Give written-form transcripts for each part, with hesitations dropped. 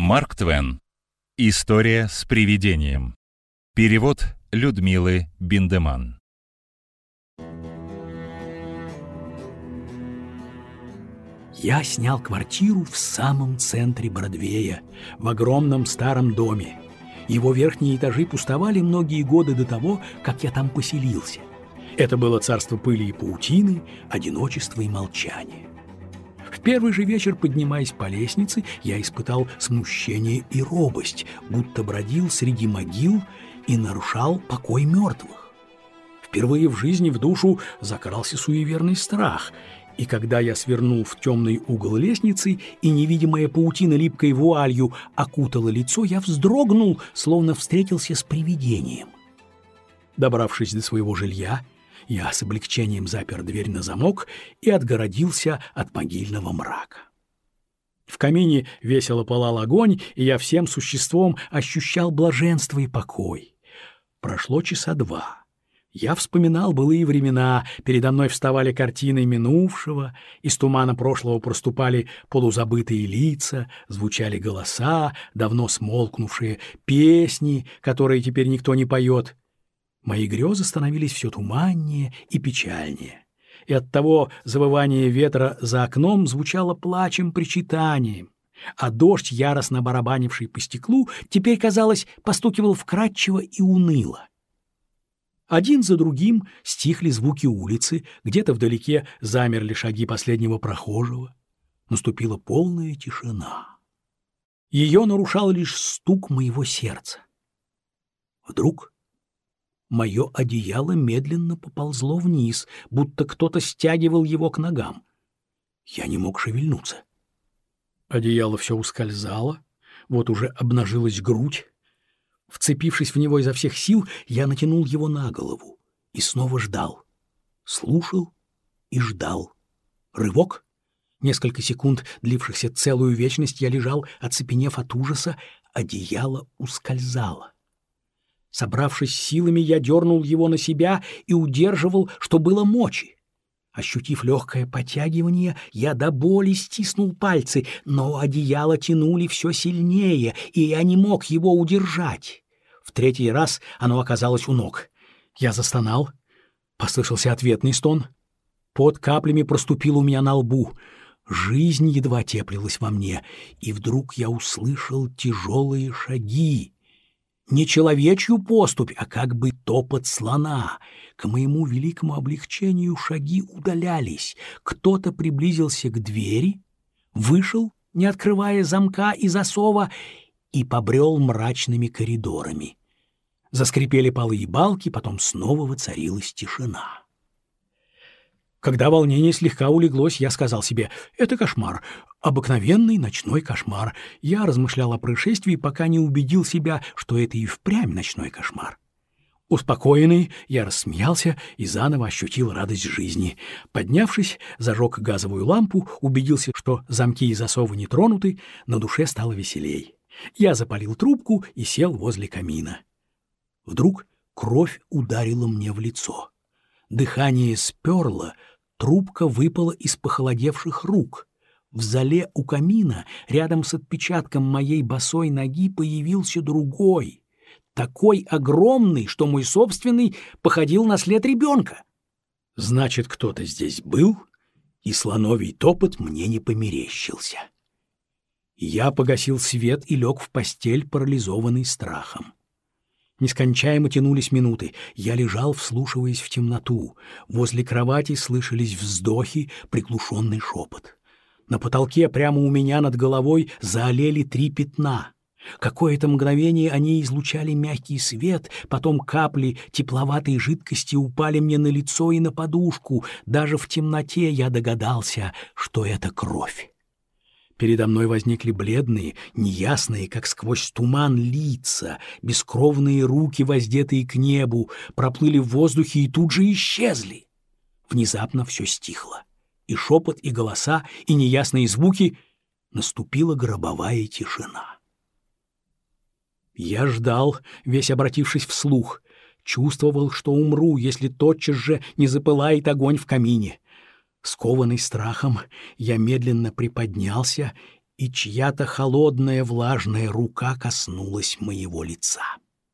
Марк Твен. История с привидением. Перевод Людмилы Биндеман. Я снял квартиру в самом центре Бродвея, в огромном старом доме. Его верхние этажи пустовали многие годы до того, как я там поселился. Это было царство пыли и паутины, одиночества и молчания. В первый же вечер, поднимаясь по лестнице, я испытал смущение и робость, будто бродил среди могил и нарушал покой мертвых. Впервые в жизни в душу закрался суеверный страх, и когда я свернул в темный угол лестницы, и невидимая паутина липкой вуалью окутала лицо, я вздрогнул, словно встретился с привидением. Добравшись до своего жилья, я с облегчением запер дверь на замок и отгородился от могильного мрака. В камине весело пылал огонь, и я всем существом ощущал блаженство и покой. Прошло часа два. Я вспоминал былые времена, передо мной вставали картины минувшего, из тумана прошлого проступали полузабытые лица, звучали голоса, давно смолкнувшие, песни, которые теперь никто не поет. Мои грезы становились все туманнее и печальнее, и оттого завывание ветра за окном звучало плачем-причитанием, а дождь, яростно барабанивший по стеклу, теперь, казалось, постукивал вкрадчиво и уныло. Один за другим стихли звуки улицы, где-то вдалеке замерли шаги последнего прохожего. Наступила полная тишина. Ее нарушал лишь стук моего сердца. Вдруг мое одеяло медленно поползло вниз, будто кто-то стягивал его к ногам. Я не мог шевельнуться. Одеяло все ускользало, вот уже обнажилась грудь. Вцепившись в него изо всех сил, я натянул его на голову и снова ждал. Слушал и ждал. Рывок. Несколько секунд, длившихся целую вечность, я лежал, оцепенев от ужаса, одеяло ускользало. Собравшись силами, я дернул его на себя и удерживал, что было мочи. Ощутив легкое потягивание, я до боли стиснул пальцы, но одеяло тянули все сильнее, и я не мог его удержать. В третий раз оно оказалось у ног. Я застонал. Послышался ответный стон. Пот каплями проступил у меня на лбу. Жизнь едва теплилась во мне, и вдруг я услышал тяжелые шаги. Не человечью поступь, а как бы топот слона. К моему великому облегчению шаги удалялись. Кто-то приблизился к двери, вышел, не открывая замка и засова, и побрел мрачными коридорами. Заскрипели полы и балки, потом снова воцарилась тишина. Когда волнение слегка улеглось, я сказал себе: «Это кошмар, обыкновенный ночной кошмар». Я размышлял о происшествии, пока не убедил себя, что это и впрямь ночной кошмар. Успокоенный, я рассмеялся и заново ощутил радость жизни. Поднявшись, зажег газовую лампу, убедился, что замки и засовы не тронуты, на душе стало веселей. Я запалил трубку и сел возле камина. Вдруг кровь ударила мне в лицо. Дыхание сперло, трубка выпала из похолодевших рук. В золе у камина, рядом с отпечатком моей босой ноги, появился другой, такой огромный, что мой собственный походил на след ребенка. Значит, кто-то здесь был, и слоновий топот мне не померещился. Я погасил свет и лег в постель, парализованный страхом. Нескончаемо тянулись минуты. Я лежал, вслушиваясь в темноту. Возле кровати слышались вздохи, приглушенный шепот. На потолке прямо у меня над головой заолели 3 пятна. Какое-то мгновение они излучали мягкий свет, потом капли тепловатой жидкости упали мне на лицо и на подушку. Даже в темноте я догадался, что это кровь. Передо мной возникли бледные, неясные, как сквозь туман, лица, бескровные руки, воздетые к небу, проплыли в воздухе и тут же исчезли. Внезапно все стихло. И шепот, и голоса, и неясные звуки. Наступила гробовая тишина. Я ждал, весь обратившись вслух. Чувствовал, что умру, если тотчас же не запылает огонь в камине. Скованный страхом, я медленно приподнялся и чья-то холодная влажная рука коснулась моего лица.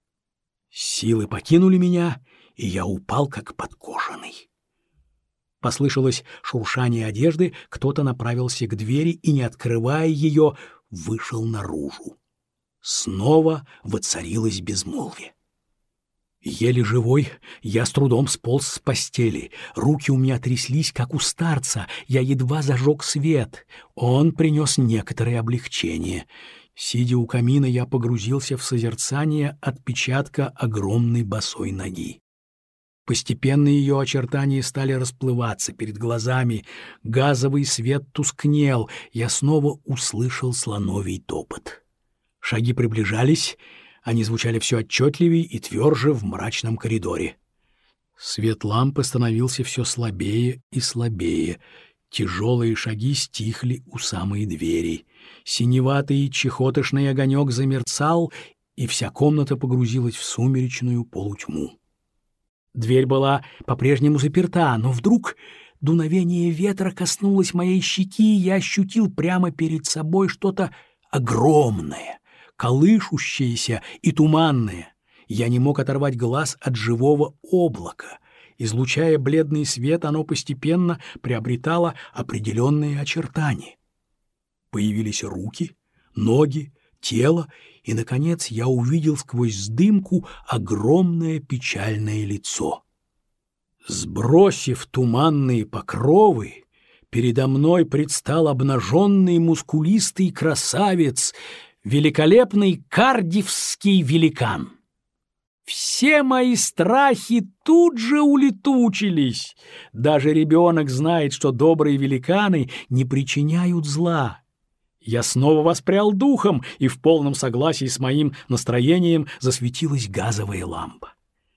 Силы покинули меня, и я упал как подкошенный. Послышалось шуршание одежды, кто-то направился к двери и, не открывая ее, вышел наружу. Снова воцарилось безмолвие. Еле живой, я с трудом сполз с постели. Руки у меня тряслись, как у старца. Я едва зажег свет. Он принес некоторое облегчение. Сидя у камина, я погрузился в созерцание отпечатка огромной босой ноги. Постепенно ее очертания стали расплываться перед глазами. Газовый свет тускнел. Я снова услышал слоновий топот. Шаги приближались. Они звучали все отчетливее и тверже в мрачном коридоре. Свет лампы становился все слабее и слабее. Тяжелые шаги стихли у самой двери. Синеватый чехотошный огонек замерцал, и вся комната погрузилась в сумеречную полутьму. Дверь была по-прежнему заперта, но вдруг дуновение ветра коснулось моей щеки, и я ощутил прямо перед собой что-то огромное, колышущееся и туманное. Я не мог оторвать глаз от живого облака. Излучая бледный свет, оно постепенно приобретало определенные очертания. Появились руки, ноги, тело, и, наконец, я увидел сквозь дымку огромное печальное лицо. Сбросив туманные покровы, передо мной предстал обнаженный мускулистый красавец, великолепный кардифский великан. Все мои страхи тут же улетучились. Даже ребенок знает, что добрые великаны не причиняют зла. Я снова воспрял духом, и в полном согласии с моим настроением засветилась газовая лампа.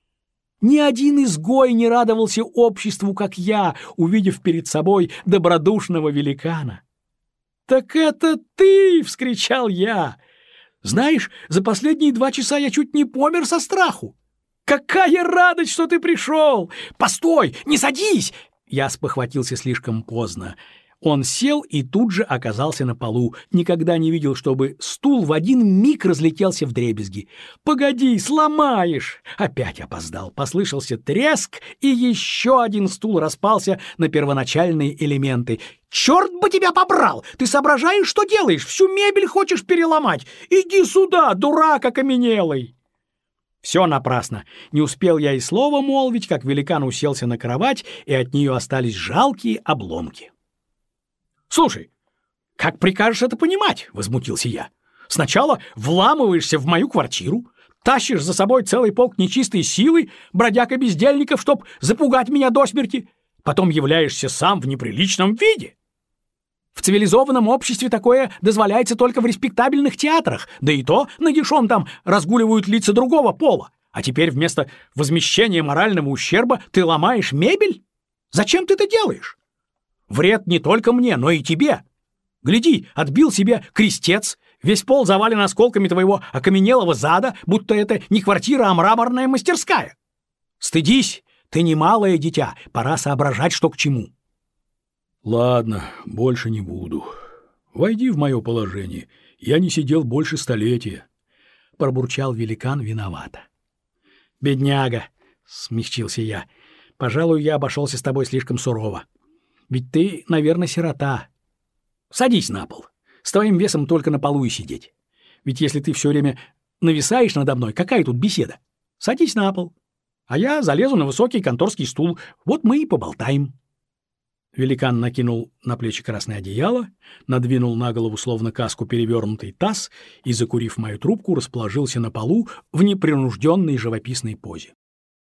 Ни один изгой не радовался обществу, как я, увидев перед собой добродушного великана. «Так это ты!» — вскричал я. «Знаешь, за последние 2 часа я чуть не помер со страху. Какая радость, что ты пришел! Постой, не садись!» Я спохватился слишком поздно. Он сел и тут же оказался на полу. Никогда не видел, чтобы стул в один миг разлетелся вдребезги. «Погоди, сломаешь!» Опять опоздал. Послышался треск, и еще один стул распался на первоначальные элементы. «Черт бы тебя побрал! Ты соображаешь, что делаешь? Всю мебель хочешь переломать? Иди сюда, дурак окаменелый!» Все напрасно. Не успел я и слова молвить, как великан уселся на кровать, и от нее остались жалкие обломки. «Слушай, как прикажешь это понимать?» — возмутился я. «Сначала вламываешься в мою квартиру, тащишь за собой целый полк нечистой силы, бродяг и бездельников, чтоб запугать меня до смерти, потом являешься сам в неприличном виде. В цивилизованном обществе такое дозволяется только в респектабельных театрах, да и то нагишом там разгуливают лица другого пола. А теперь вместо возмещения морального ущерба ты ломаешь мебель? Зачем ты это делаешь? Вред не только мне, но и тебе. Гляди, отбил себе крестец, весь пол завален осколками твоего окаменелого зада, будто это не квартира, а мраморная мастерская. Стыдись, ты не малое дитя, пора соображать, что к чему». «Ладно, больше не буду. Войди в мое положение. Я не сидел больше столетия», — пробурчал великан виновато. «Бедняга», — смягчился я, — «пожалуй, я обошелся с тобой слишком сурово. Ведь ты, наверное, сирота. Садись на пол. С твоим весом только на полу и сидеть. Ведь если ты все время нависаешь надо мной, какая тут беседа? Садись на пол. А я залезу на высокий конторский стул. Вот мы и поболтаем». Великан накинул на плечи красное одеяло, надвинул на голову словно каску перевернутый таз и, закурив мою трубку, расположился на полу в непринужденной живописной позе.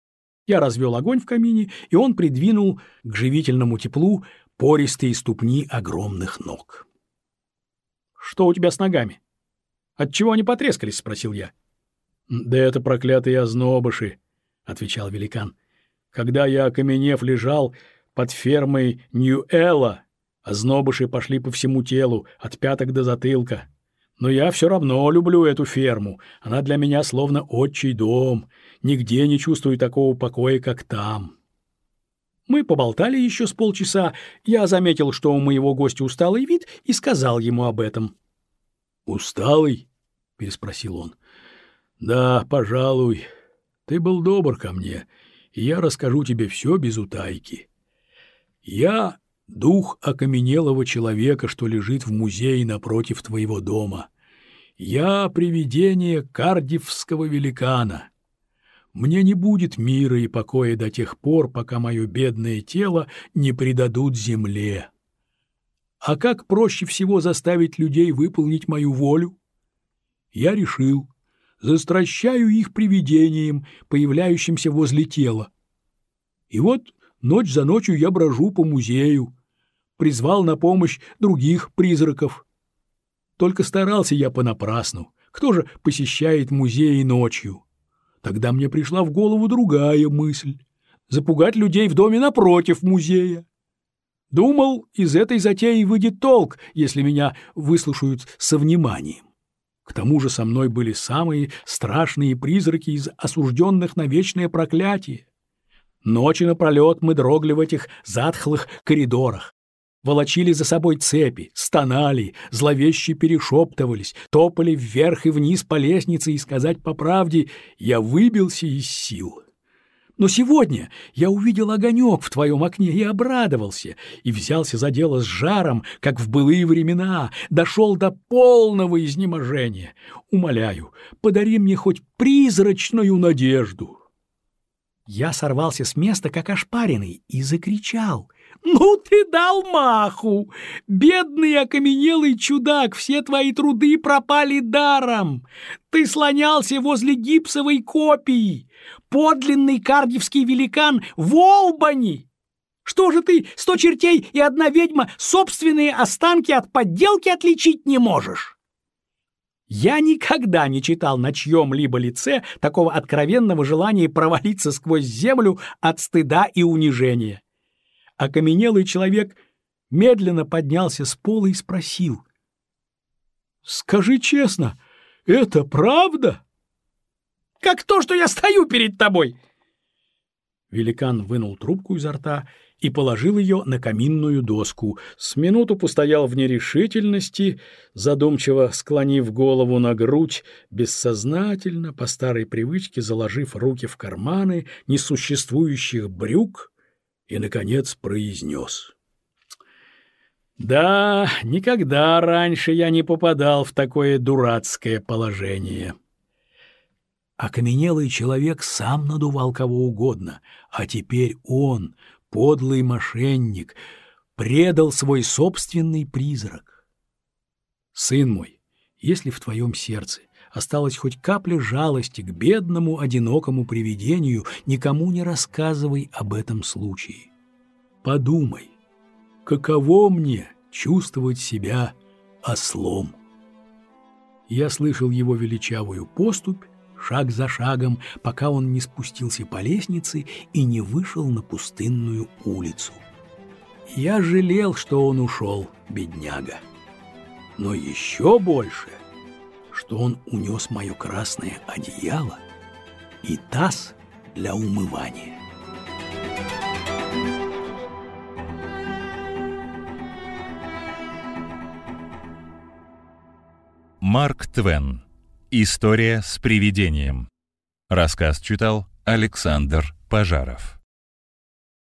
Я развел огонь в камине, и он придвинул к живительному теплу пористые ступни огромных ног. «Что у тебя с ногами? Отчего они потрескались?» — спросил я. «Да это проклятые ознобыши», — отвечал великан. «Когда я, окаменев, лежал под фермой Нью-Элла, ознобыши пошли по всему телу, от пяток до затылка. Но я все равно люблю эту ферму, она для меня словно отчий дом, нигде не чувствую такого покоя, как там». Мы поболтали еще с полчаса, я заметил, что у моего гостя усталый вид, и сказал ему об этом. «Усталый?» — переспросил он. «Да, пожалуй. Ты был добр ко мне, и я расскажу тебе все без утайки. Я дух окаменелого человека, что лежит в музее напротив твоего дома. Я привидение кардифского великана. Мне не будет мира и покоя до тех пор, пока мое бедное тело не предадут земле. А как проще всего заставить людей выполнить мою волю? Я решил, застращаю их привидением, появляющимся возле тела. И вот ночь за ночью я брожу по музею, призвал на помощь других призраков. Только старался я понапрасну. Кто же посещает музеи ночью? Тогда мне пришла в голову другая мысль — запугать людей в доме напротив музея. Думал, из этой затеи выйдет толк, если меня выслушают со вниманием. К тому же со мной были самые страшные призраки из осужденных на вечное проклятие. Ночи напролет мы дрогли в этих затхлых коридорах, волочили за собой цепи, стонали, зловеще перешептывались, топали вверх и вниз по лестнице, и, сказать по правде, я выбился из сил. Но сегодня я увидел огонек в твоем окне и обрадовался, и взялся за дело с жаром, как в былые времена, дошел до полного изнеможения. Умоляю, подари мне хоть призрачную надежду». Я сорвался с места, как ошпаренный, и закричал: «Ну ты дал маху! Бедный окаменелый чудак, все твои труды пропали даром! Ты слонялся возле гипсовой копии! Подлинный кардифский великан в Олбани! Что же ты, 100 чертей и одна ведьма, собственные останки от подделки отличить не можешь?» Я никогда не читал на чьем-либо лице такого откровенного желания провалиться сквозь землю от стыда и унижения. Окаменелый человек медленно поднялся с пола и спросил: «Скажи честно, это правда?» «Как то, что я стою перед тобой!» Великан вынул трубку изо рта и положил ее на каминную доску. С минуту постоял в нерешительности, задумчиво склонив голову на грудь, бессознательно, по старой привычке заложив руки в карманы несуществующих брюк, и, наконец, произнес: «Да, никогда раньше я не попадал в такое дурацкое положение». Окаменелый человек сам надувал кого угодно, а теперь он, подлый мошенник, предал свой собственный призрак. Сын мой, если в твоем сердце осталась хоть капля жалости к бедному одинокому привидению, никому не рассказывай об этом случае. Подумай, каково мне чувствовать себя ослом? Я слышал его величавую поступь, шаг за шагом, пока он не спустился по лестнице и не вышел на пустынную улицу. Я жалел, что он ушел, бедняга. Но еще больше, что он унес мое красное одеяло и таз для умывания. Марк Твен. История с привидением. Рассказ читал Александр Пожаров.